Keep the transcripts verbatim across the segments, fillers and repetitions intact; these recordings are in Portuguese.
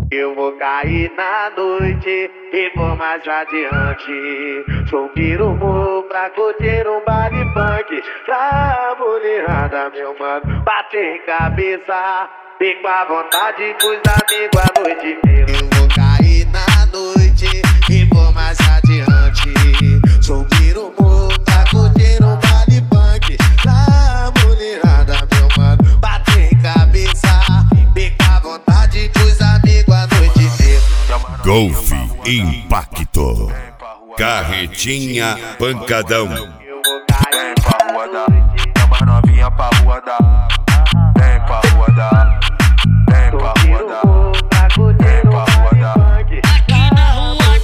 Eu vou cair na noite e vou mais adiante. Subir o morro pra curtir um baile funk. Pra mulherada, meu mano, bater cabeça. Fico à vontade com os amigos a noite inteira. Eu vou cair na noite e vou mais adiante. Subir o morro pra curtir um baile funk. Pra mulherada, meu mano, bater cabeça. Fico à vontade com os amigos a noite inteira. Golf Impacto, Carretinha Pancadão. Vem pra rua da, chama as novinha pra rua da. Vem pra rua da, vem pra rua da, vem pra rua da. Aqui na rua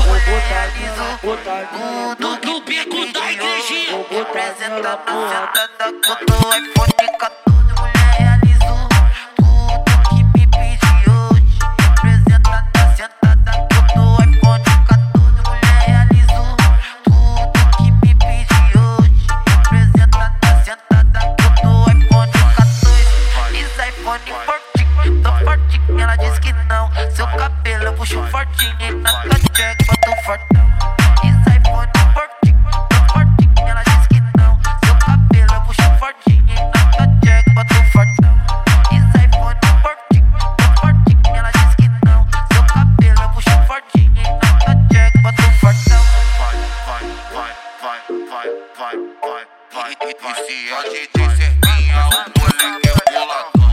da, do, do beco da igrejinha. Representa a senta da Coto, iPhone quatorze, mulher realizou tudo que me pediu hoje. Representa a senta da Coto, iPhone quatorze, mulher realizou tudo que me pediu hoje. Representa a senta da Coto, iPhone quatorze. Isso iPhone fortinho, tô fortinho, ela diz que não. Seu cabelo eu puxo fortinho e na tua check boto fortão. Isso iPhone fortinho, tô fortinho, ela diz que não. Seu cabelo eu puxo fortinho e na tua check boto fortão. Isso iPhone fortinho, tô fortinho, ela diz que não. Seu cabelo eu puxo fortinho e na tua check boto fortão. Vai, vai, vai, vai, vai, vai, vai, vai. E se a gente ser minha, o moleque é boladão.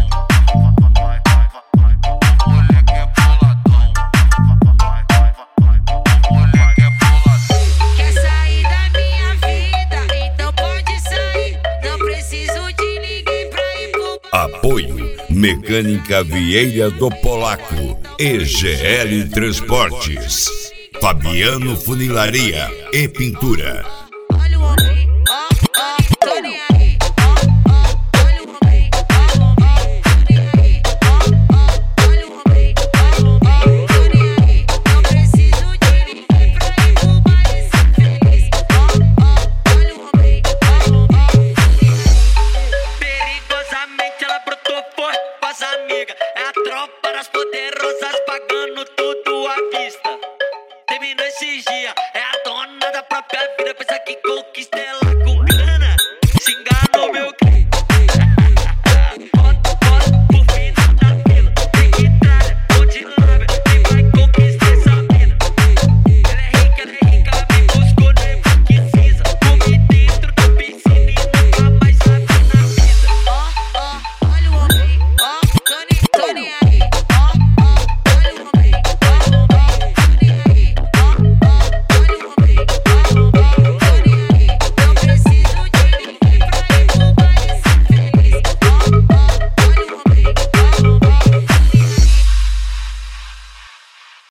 O moleque é boladão. O moleque é boladão. Quer sair da minha vida? Então pode sair. Não preciso de ninguém pra ir pro bar. Apoio Mecânica Vieira do Polaco, E G L Transportes, Fabiano Funilaria e Pintura. Olha o homem, ó, ó, tô nem aí. Ó, ó, olha o homem, ó, ó, tô nem aí. Ó, ó, olha o homem, ó, ó, tô nem aí. Não preciso de ninguém pra ir pro bar e ser feliz. Ó, ó, olha o homem, ó, ó. Perigosamente ela brotou forte com as amigas. É a tropa das poderosas pagando.